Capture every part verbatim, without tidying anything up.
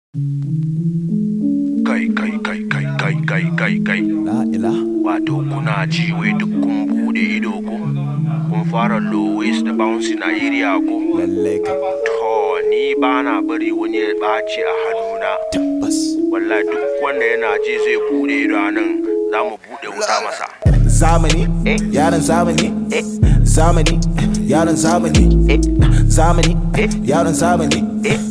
Kai kai kai kai kai kai kai kai La ila wato kuna ji wai duk kun bude ido ko kun fara lowes da bouncing a area ko lalle ka to ni bana bari wani ya ɓaci a hannuna tabbas wallahi duk wanda yana ji zai bude ido nan za mu bude wuta masa zamani yaran zamani zamani yaran zamani zamani yaran zamani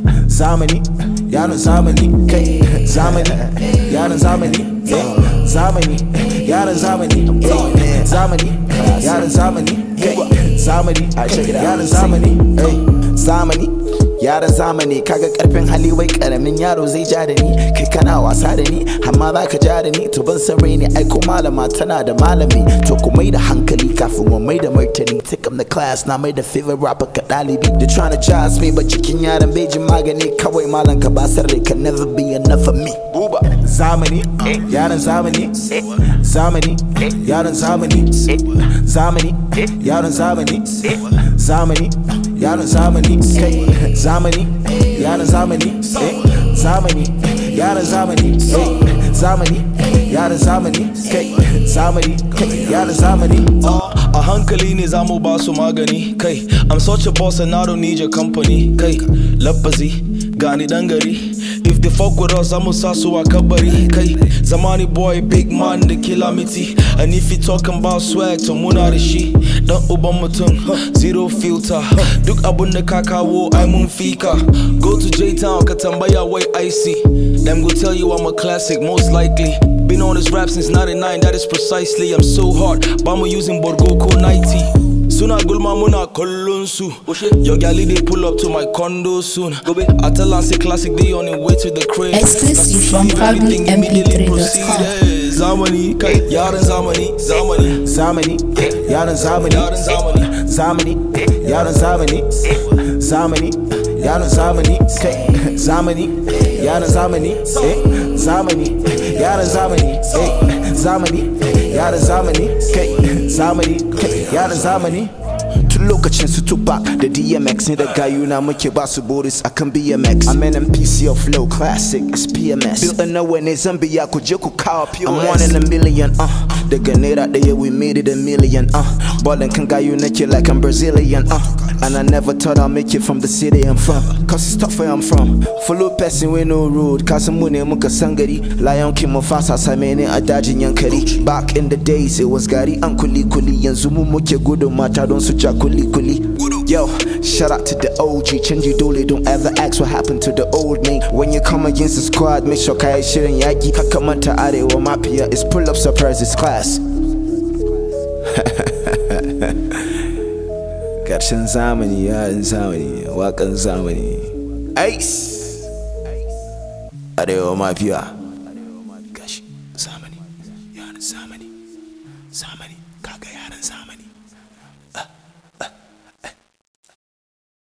zamani yaran zamani kai zamani yaran zamani zamani yaran zamani zamani yaran zamani kai zamani yaran zamani zamani yaran zamani kaga karfin hali wai karamin yaro zai ja da ni kai kana wasa da ni amma za ka ja da ni to ban san raini ai ko malama tana da malami to ku mai da hankali kafin mu mai da martani take up the class na mai da favorite rapper ka dalibi they trying to jazz me but cikin yaran bejin magani kawai malan ka basar rai can never be enough of me buba zamani yaran zamani zamani yaran zamani zamani yaran zamani zamani yaran zamani kai zamani yaran zamani zamani yaran zamani zamani yaran zamani kai zamani yaran zamani a hankali ne zamu ba su magani kai I'm such a boss and I don't need your company kai lafazi gani dan gari if they fuck with us zamu sa su a kabari kai zamani boy big man da calamity and if you talking about swag to muna da shi dan uban mutum zero filter duk abun da ka kawo ai mun fika go to J-Town ka tambaya wai I C them go tell you I'm a classic most likely been on this rap since ninety-nine that is precisely I'm so hard bamu using Borgo ko ninety Suna gulma muna kallon su Your galley they pull up to my condo soon I tell her say classic they on the way to the crib Exclusive from Harvey M P three dot com Zamani, kai yaran zamani, zamani zamani yaran zamani Yaran zamani zamani yaran zamani zamani yaran zamani kai zamani yaran zamani zamani yaran zamani zamani yaran zamani kai zamani yaran zamani tun lokacin su Tupac da D M X ne da gayuna muke ba su Boris akan B M X I'm an M P C of flow classic it's P M S built in nowhere ne Zambia ku je ku kawo P O S I'm one in a million uh daga naira daya we made it a million uh ballin' kan gayu nake like I'm Brazilian uh and I never thought I'd make it from the city I'm from cause it's tough where I'm from follow person with no road kasan mu ne muka san gari Lion King Mufasa same ne a dajin Yankari back in the days it was gari an kuli kuli yanzu mu muke gudun mata don su ja kuli kuli yo shout out to the O G canji dole don't ever ask what happened to the old me when you come against the squad make sure kai shirin yaki haka manta arewa mafia is pull up surprises class Karshen zamani yaran zamani wakan zamani Ice Arewa Mafia gashi zamani yaran zamani zamani kaga yaran zamani